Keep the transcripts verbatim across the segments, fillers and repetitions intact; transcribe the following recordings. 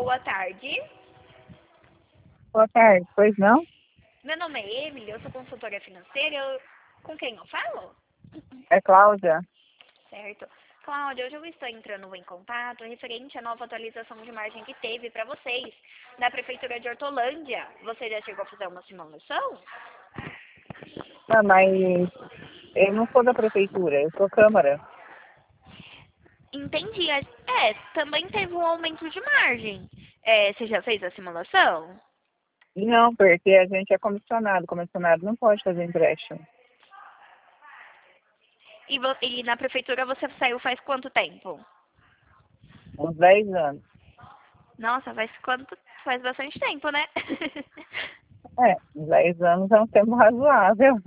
Boa tarde. Boa tarde, pois não? Meu nome é Emily, eu sou consultora financeira. Eu... Com quem eu falo? É Cláudia. Certo. Cláudia, hoje eu estou entrando em contato referente à nova atualização de margem que teve para vocês da Prefeitura de Hortolândia. Você já chegou a fazer uma simulação? Ah, mas eu não sou da prefeitura, eu sou Câmara. Entendi. É, também teve um aumento de margem. É, você já fez a simulação? Não, porque a gente é comissionado. Comissionado não pode fazer empréstimo. E, vo- e na Prefeitura você saiu faz quanto tempo? Uns dez anos. Nossa, faz quanto? Faz bastante tempo, né? É, uns dez anos é um tempo razoável.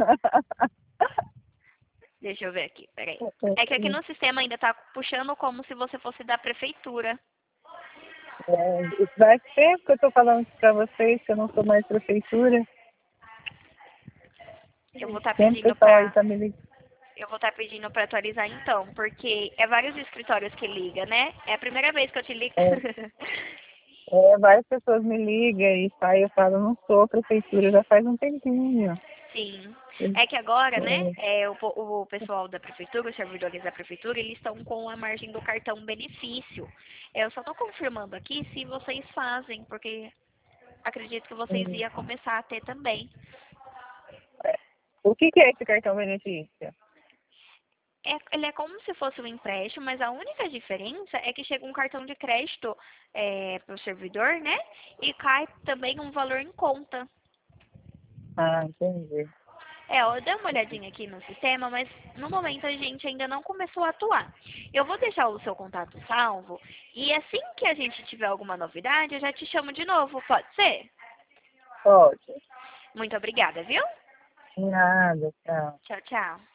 Deixa eu ver aqui, peraí. É que aqui no sistema ainda tá puxando como se você fosse da prefeitura. É, faz tempo que eu estou falando para vocês que eu não sou mais prefeitura. Eu vou estar Sempre o pedindo pessoal aí pra. está me ligando. Eu vou estar pedindo pra atualizar então, porque é vários escritórios que liga, né? É a primeira vez que eu te ligo. É, é, várias pessoas me ligam e saem, eu falo, não sou prefeitura, já faz um tempinho. Sim. É que agora, né, É, é, o, po- o pessoal da prefeitura, os servidores da prefeitura, eles estão com a margem do cartão benefício. É, eu só estou confirmando aqui se vocês fazem, porque acredito que vocês é. iam começar a ter também. O que que é esse cartão benefício? É, ele é como se fosse um empréstimo, mas a única diferença é que chega um cartão de crédito para o servidor, né? E cai também um valor em conta. Ah, entendi. É, eu dei uma olhadinha aqui no sistema, mas no momento a gente ainda não começou a atuar. Eu vou deixar o seu contato salvo e assim que a gente tiver alguma novidade, eu já te chamo de novo, pode ser? Pode. Muito obrigada, viu? Nada, tchau. Tchau, tchau.